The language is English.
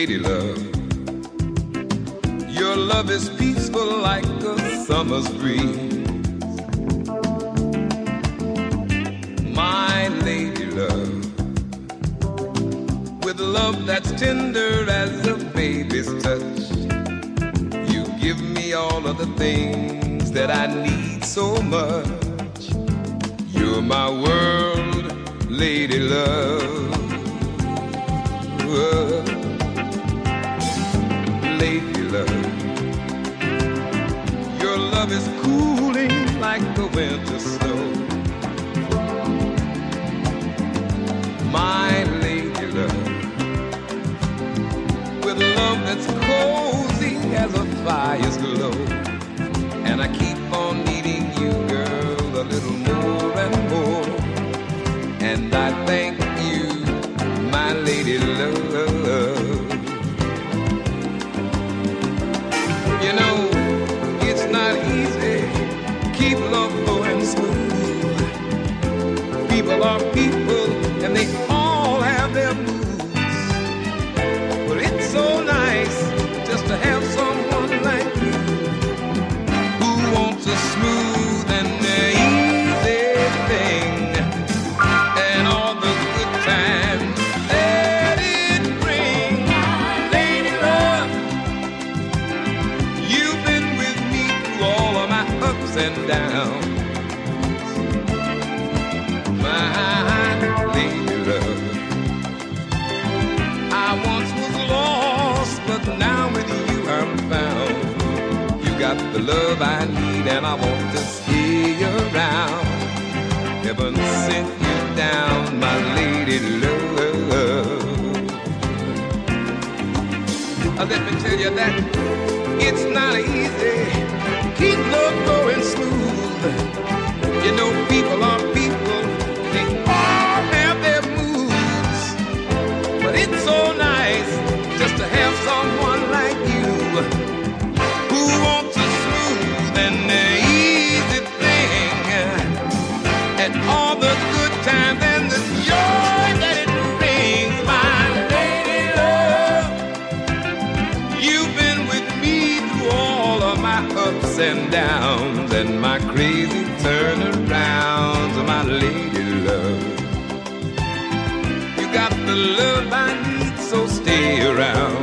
lady love. Your love is peaceful like a summer's breeze. My lady love, with love that's tender as a baby's touch, you give me all of the things that I need so much. You're my world, lady love. Lady love, your love is cooling like the winter snow. My lady love, with love that's cozy as a fire's glow. And I keep on needing you, girl, a little more and more. And I thank you, my lady love. You know, it's not easy to keep love going smooth. People are people, and they all have their moods. But it's so nice just to have someone like you who wants a smooth and easy thing, and all the good times that it brings. Lady love, you've been with me through all of my ups and downs. My lady love, I once was lost, but now with you I'm found. You got the love I need, and I want to stay around. Heaven sent you down, my lady love. Let me tell you that it's not easy to keep love going smooth. You know, people are people, they all have their moods. But it's so nice just to have someone like you who wants a smooth and easy thing, and all the good times and the joy that it brings. My lady love, you've been with me through all of my ups and downs and my crazy turnarounds. My lady love, you got the love I need, so stay around.